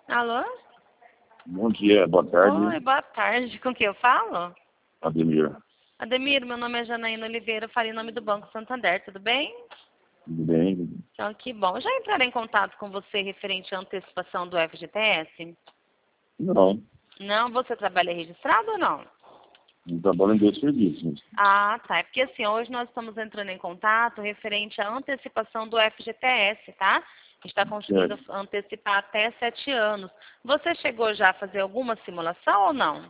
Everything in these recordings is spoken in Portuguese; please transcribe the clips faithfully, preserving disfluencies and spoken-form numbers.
Alô? Bom dia, boa tarde. Oi, boa tarde. Com quem eu falo? Ademir. Ademir, meu nome é Janaína Oliveira, falei em nome do Banco Santander, tudo bem? Tudo bem? Então, que bom. Já entraram em contato com você referente à antecipação do F G T S? Não, Não? Você trabalha registrado ou não? não trabalho em dois serviços. Ah, tá. É porque assim, hoje nós estamos entrando em contato referente à antecipação do F G T S, tá? A gente está conseguindo Certo. antecipar até sete anos. Você chegou já a fazer alguma simulação ou não?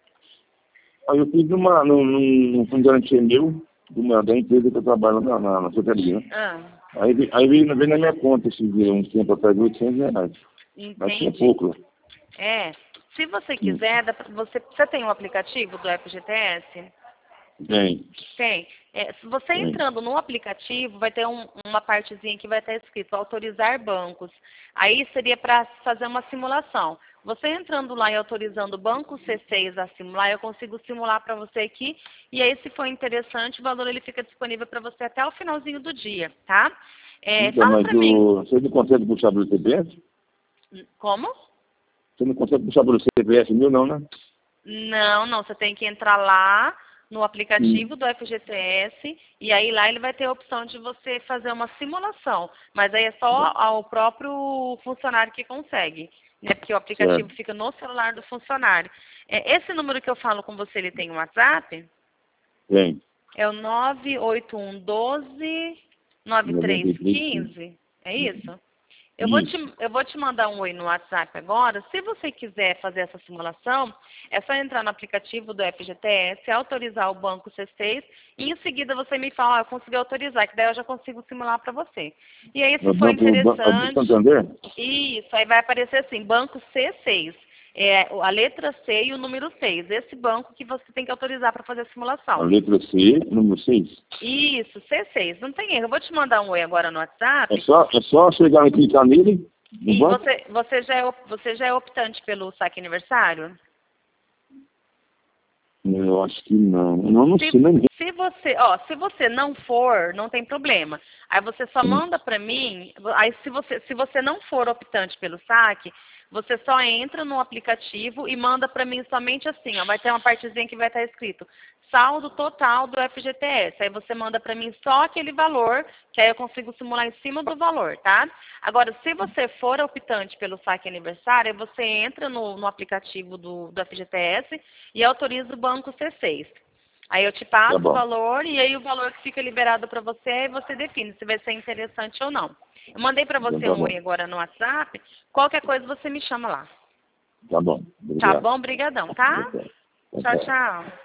Aí eu fiz uma, num, num fundo de garantia meu, de uma, da empresa que eu trabalho na, na, na secretaria. Ah, Aí, vi- aí veio, veio na minha conta, esses dias, uns tempo atrás, oitocentos reais. Mas tinha entendi. pouco. É. Se você Sim. quiser, dá pra- você, você tem um aplicativo do F G T S? Tem, Tem. É, se você tem. entrando no aplicativo, vai ter um- uma partezinha que vai estar escrito autorizar bancos. Aí seria para fazer uma simulação. Você entrando lá e autorizando o banco C seis a simular, eu consigo simular para você aqui. E aí, se for interessante, o valor ele fica disponível para você até o finalzinho do dia, tá? É, Então, fala mas para mim, o, você não consegue puxar pelo C P F? como? Você não consegue puxar pelo C P F meu, não, né? Não, não, você tem que entrar lá no Sim. aplicativo do F G T S e aí lá ele vai ter a opção de você fazer uma simulação, mas aí é só ao próprio funcionário que consegue, né? Porque o aplicativo Certo. fica no celular do funcionário. É, esse número que eu falo com você, ele tem um WhatsApp? Tem. É o nove oito um um dois nove três noventa e três, sim. um cinco, é isso? Eu vou, te, Isso. eu vou te mandar um oi no WhatsApp agora. Se você quiser fazer essa simulação, é só entrar no aplicativo do F G T S, autorizar o banco C seis e em seguida você me fala, ah, eu consegui autorizar, que daí eu já consigo simular para você. E aí, É se o for banco, ban- é do interessante, Santander? isso, aí vai aparecer assim, banco C seis. É a letra C e o número seis. Esse banco que você tem que autorizar para fazer a A simulação. letra C, número seis. Isso, C seis. Não tem erro. Eu vou te mandar um oi agora no É WhatsApp. só, é só chegar e clicar nele, no E banco? você, você, já é, op- você já é optante pelo saque aniversário? Eu acho que não. Não, não Se, sei, nem se você, ó, se você não for, não tem problema. Aí você só lembro. manda pra mim, aí se você, se você não for optante pelo saque, você só entra no aplicativo e manda pra mim somente assim, ó, vai ter uma partezinha que vai estar escrito saldo total do F G T S. Aí você manda pra mim só aquele valor, que aí eu consigo simular em cima do valor, tá? Agora, se você for optante pelo saque aniversário, aí você entra no, no aplicativo do, do F G T S e autoriza o banco C seis. Aí eu te Tá passo o bom. valor e aí o valor que fica liberado para você, aí você define se vai ser interessante ou não. Eu mandei para Então você tá um bom. oi agora no WhatsApp. Qualquer coisa você me chama lá. Tá bom. Tá Obrigado. bom? Brigadão, tá? Tá, tá, Tchau, tá. tchau.